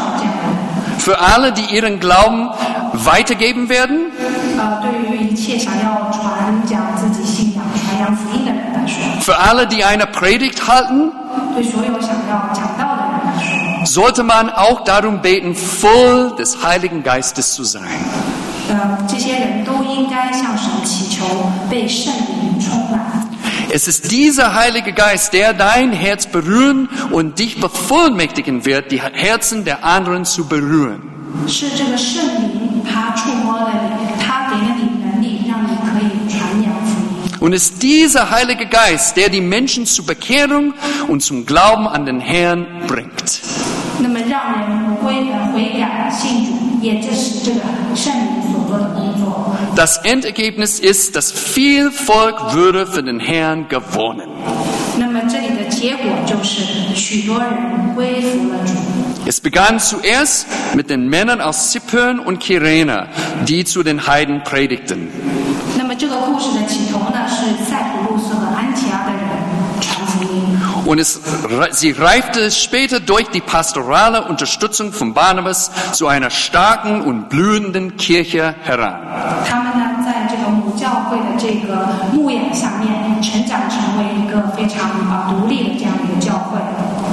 Für alle, die ihren Glauben weitergeben werden. 对于一切想要传讲自己信仰、传扬福音的人来说， Für alle, die eine Predigt halten. 对所有想要讲道的人来说， Sollte man auch darum beten, voll des Heiligen Geistes zu sein. 这些人都应该向神祈求被圣灵充满。 Es ist dieser Heilige Geist, der dein Herz berühren und dich bevollmächtigen wird, die Herzen der anderen zu berühren. 是这个圣灵，他触摸了你，他给了你能力，让你可以传扬福音。 Und es ist dieser Heilige Geist, der die Menschen zur Bekehrung und zum Glauben an den Herrn bringt. 那么让人悔改信主，也正是这个圣灵所做的工作。 Das Endergebnis ist, dass viel Volk würde für den Herrn gewonnen. 那么这里的结果就是许多人归服了主。 Es begann zuerst mit den Männern aus Sippern und Kyrene, die zu den Heiden predigten. 那么这个故事的起头呢，是塞浦路斯和安提阿的人传福音。 Und sie reifte später durch die pastorale Unterstützung von Barnabas zu einer starken und blühenden Kirche heran. 他们呢，在这个母教会的这个牧养下面，成长成为一个非常独立的这样一个教会。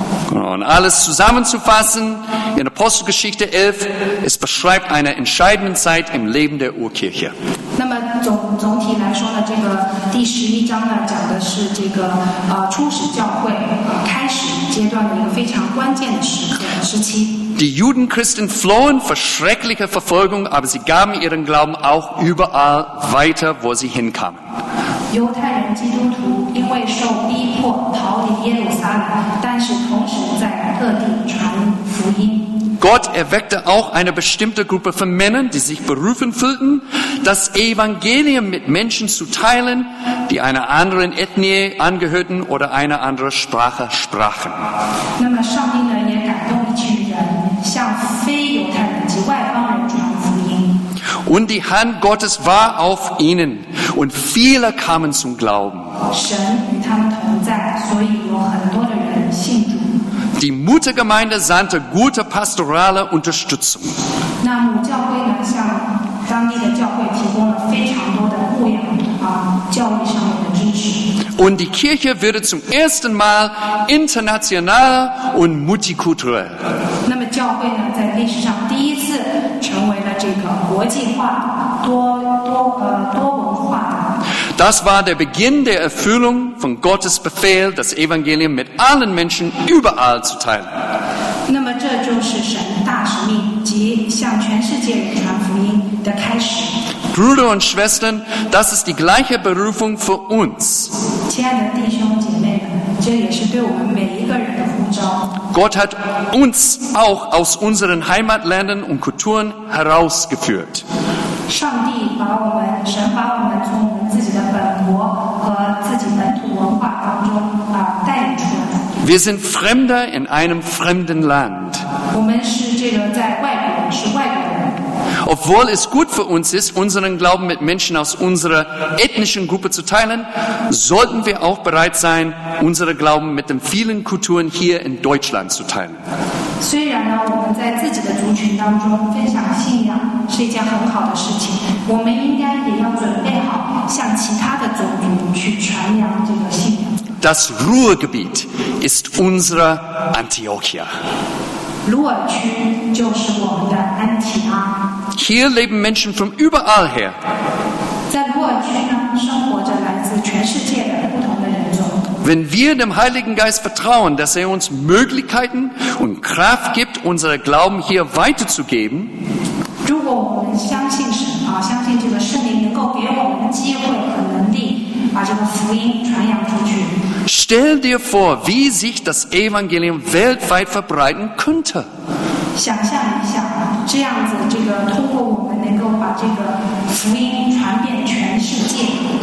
Und alles zusammenzufassen, in Apostelgeschichte 11, es beschreibt eine entscheidende Zeit im Leben der Urkirche. 那么总体来说呢，这个第11章呢，讲的是这个初始教会开始阶段的一个非常关键的时期。 Die Judenchristen flohen vor schrecklicher Verfolgung, aber sie gaben ihren Glauben auch überall weiter, wo sie hinkamen. 犹太人基督徒因为受逼迫逃离耶路撒冷，但是同时在各地传福音。 Gott erweckte auch eine bestimmte Gruppe von Männern, die sich berufen fühlten, das Evangelium mit Menschen zu teilen, die einer anderen Ethnie angehörten oder eine andere Sprache sprachen. 那么上帝呢，也感动一群人，向非犹太人及外邦人传福音。 Und die Hand Gottes war auf ihnen und viele kamen zum Glauben. 神与他们同在，所以有很多的人信主。 Die Muttergemeinde sandte gute pastorale Unterstützung. 那母教会呢，向当地的教会提供了非常多的牧养教育上面的支持。 Und die Kirche wurde zum ersten Mal international und multikulturell. 那么教会呢，在历史上第一次成为了这个国际化、多文化的。 Das war der Beginn der Erfüllung von Gottes Befehl, das Evangelium mit allen Menschen überall zu teilen. 那么这就是神大使命及向全世界人传福音的开始。 Brüder und Schwestern, das ist die gleiche Berufung für uns. 亲爱的弟兄姐妹们，这也是对我们每一个人的呼召。 Gott hat uns auch aus unseren Heimatländern und Kulturen herausgeführt. 神把我们从我们自己的本国和自己本土文化当中带领出来。 Wir sind Fremder in einem fremden Land. 我们是这个在外国，是外国人。 Obwohl es gut für uns ist, unseren Glauben mit Menschen aus unserer ethnischen Gruppe zu teilen, sollten wir auch bereit sein, unseren Glauben mit den vielen Kulturen hier in Deutschland zu teilen. 虽然呢，我们在自己的族群当中分享信仰是一件很好的事情，我们应该也要准备好向其他的种族去传扬这个信仰。 Das Ruhrgebiet ist unsere Antiochia. 鲁尔区就是我们的安提阿。 Hier leben Menschen von überall her. 在鲁尔区呢，生活着来自全世界的不同的人种。 Wenn wir dem Heiligen Geist vertrauen, dass er uns Möglichkeiten und Kraft gibt, unseren Glauben hier weiterzugeben, 如果我们相信神相信这个圣灵能够给我们机会和能力，把这个福音传扬出去。 stell dir vor, wie sich das Evangelium weltweit verbreiten könnte. 想象一下，这样子，这个通过我们能够把这个福音传遍全世界。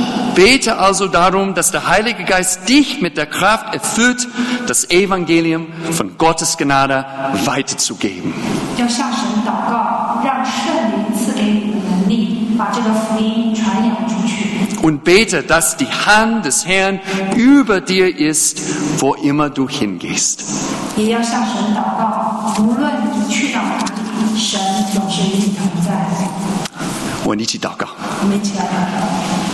Bete also darum, dass der Heilige Geist dich mit der Kraft erfüllt, das Evangelium von Gottes Gnade weiterzugeben. 要向神祷告，让圣灵赐给你的能力，把这个福音传扬出去。 Und bete, dass die Hand des Herrn über dir ist, wo immer du hingehst. 也要向神祷告，无论你去到哪里，神总是与你同在。 我们一起祷告。 我们一起来祷告。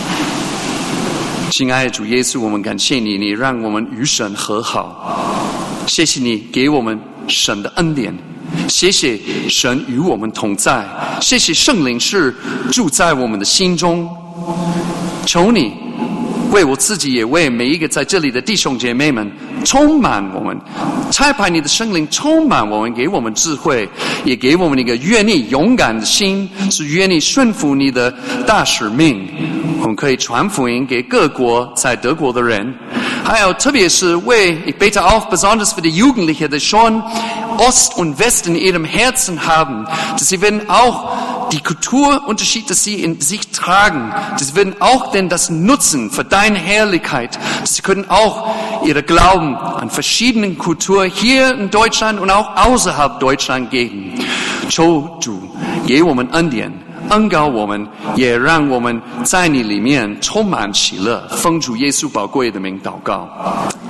亲爱的主耶稣，我们感谢你，你让我们与神和好。谢谢你给我们神的恩典，谢谢神与我们同在，谢谢圣灵是住在我们的心中。求你为我自己，也为每一个在这里的弟兄姐妹们充满我们，差派你的圣灵充满我们，给我们智慧，也给我们一个愿意勇敢的心，是愿意顺服你的大使命。我们可以传福音给各国在德国的人，还有特别是ich bete auch besonders für die Jugendlichen, die schon Ost und West in ihrem Herzen haben, dass sie werden auch die Kulturunterschied, dass sie in sich tragen, dass sie werden auch denn das nutzen für deine Herrlichkeit, dass sie können auch ihre Glauben an verschiedenen Kulturen hier in Deutschland und auch außerhalb Deutschland geben. 求主给我们恩典，恩膏我们，也让我们在你里面充满喜乐。奉主耶稣宝贵的名祷告。